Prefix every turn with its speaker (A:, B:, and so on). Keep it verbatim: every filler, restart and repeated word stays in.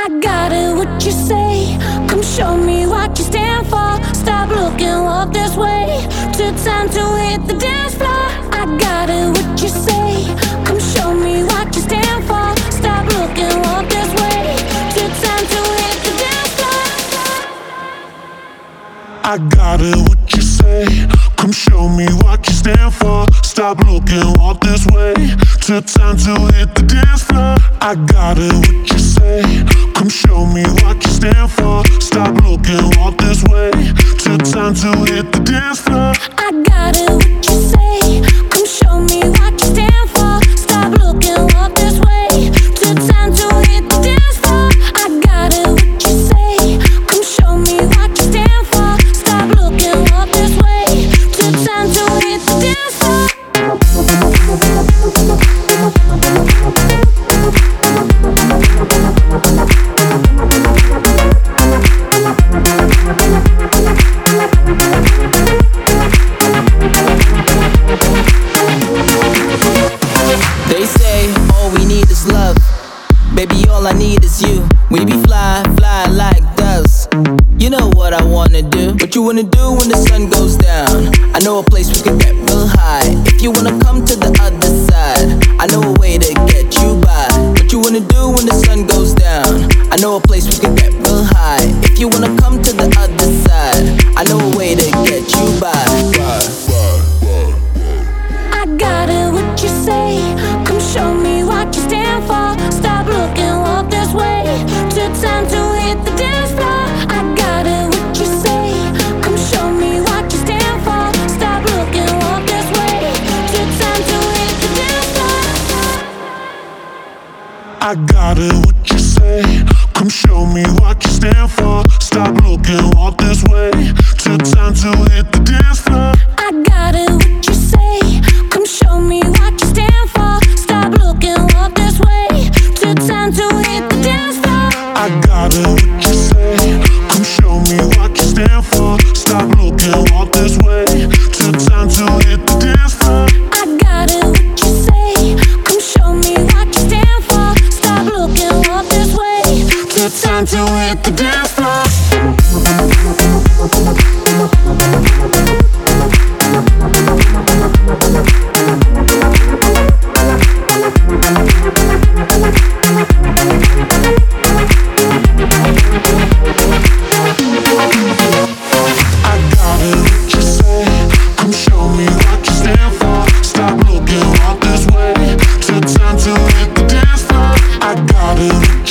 A: got it, what you say? Come show me what you stand for. Stop looking, walk this way. Took time to hit the dance floor. I got it, what you say? Come show me what you stand for. Stop looking, walk this way. Took time to hit the dance floor.
B: I got it, what you say? Come show me what you stand for. Stop looking, walk this way. Took time to hit the dance floor. I got it, what you say? Come show me what you stand for. Stop looking, walk this way. Took time to hit the dance floor.
A: I got it, what you say? Come show me what you stand for. Stop looking, walk this way. Took time to hit the dance floor. I got it, what you say? Come show me what you stand for. Stop looking, walk this way. Took time to hit the dance floor.
C: They say all we need is love. Baby, all I need is you. We be fly, fly like doves. You know what I wanna do. What you wanna do when the sun goes down? I know a place we can get real high. If you wanna come to the other side, I know a way to get you by. What you wanna do when the sun goes down? I know a place we can get real high. If you wanna come to the other side, I know a way to get you by.
A: I got it, what you say? Come show me what you stand for. Stop looking, walk this way. Took time to hit the dance floor. I got it, what you say? Come show me what you stand for. Stop looking, walk this way. Took time to hit the dance floor.
B: I got it, what you say? Come show me what you stand for. Stop looking, walk this way. Took time to hit the dance floor.
A: I got it, what you say? Come show me what you stand for. Stop looking, walk this way. Took time to hit the dance floor.
B: I got it, what you say? Come show me what you stand for. Stop looking, walk this way. Took time to hit the dance floor.
A: I got it, what you say? Come show me what you stand for. Stop looking, walk this way.
B: Took time to hit the dance floor. I got it, what you say? Come show me what you stand for. Stop looking, walk this way. Took time to hit the dance floor. I got it, what